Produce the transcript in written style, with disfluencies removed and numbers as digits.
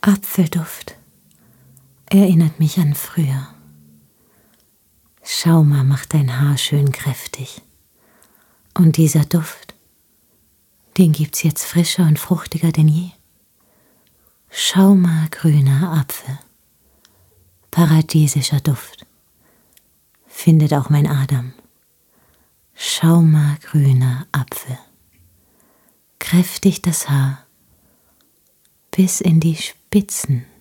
Apfelduft erinnert mich an früher. Schauma macht dein Haar schön kräftig. Und dieser Duft, den gibt's jetzt frischer und fruchtiger denn je. Schauma grüner Apfel, paradiesischer Duft, findet auch mein Adam. Schauma grüner Apfel, kräftig das Haar bis in die Spitzen